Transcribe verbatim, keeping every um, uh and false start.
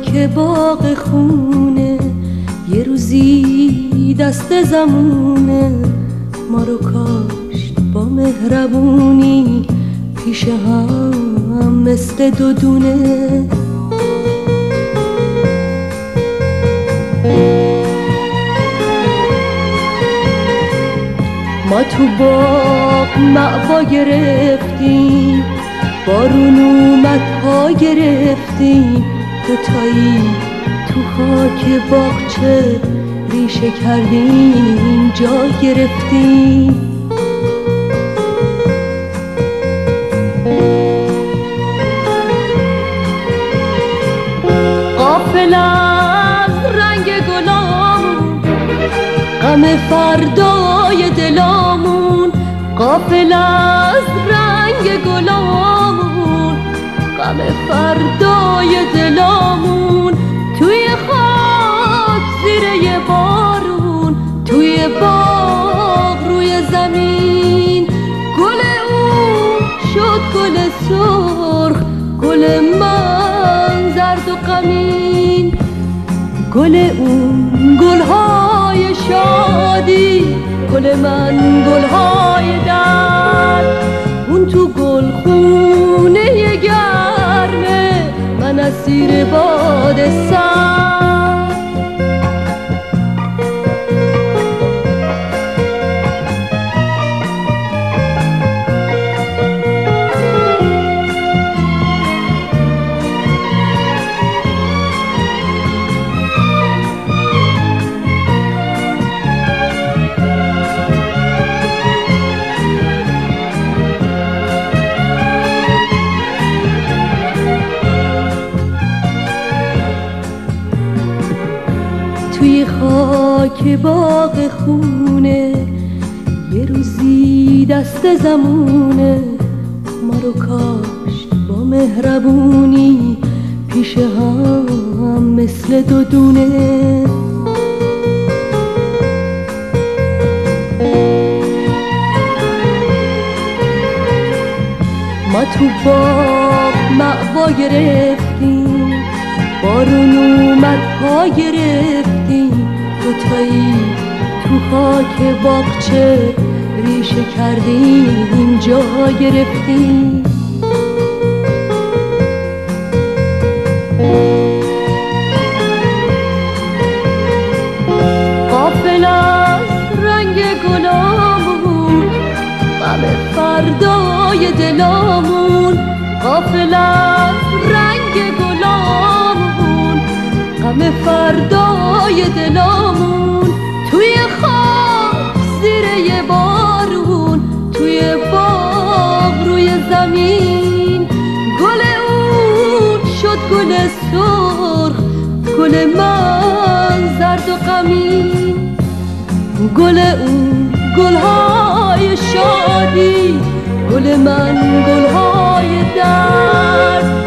خاک باغ خونه یه روزی دست زمونه ما رو کاشت با مهربونی پیش هم مثل دو دونه. ما تو باغ معوا گرفتیم، بارون اومد پا گرفتیم، دوتایی تو خاک باغچه ریشه کردیم جا گرفتیم. غافل از رنگ گلامون، غم فردای دلامون، غافل از رنگ گلامون، غم فردای دلامون، توی خاک زیر یه بارون، توی باغ روی زمین، گل اون شد گل سرخ، گل من زرد و غمین، گل اون گلهای شادی، گل من گلهای درد، اون تو گل خونه گرمه، من اسیر باد سرد. توی خاک باغ خونه یه روزی دست زمونه ما رو کاشت با مهربونی پیش هم مثل دو دونه. ما تو باغ معوا گرفتیم، بارون اومد پا گرفتیم، دوتایی تو خاک باغچه ریشه کردیم جا گرفتیم. غافل از رنگ گلامون، غم فردای دلامون، غافل از رنگ گلامون، غم فردای دلامون، توی خاک زیر یه بارون، توی باغ روی زمین، گل اون شد گل سرخ، گل من زرد و غمین، گل اون گلهای شادی، گل من گلهای درد،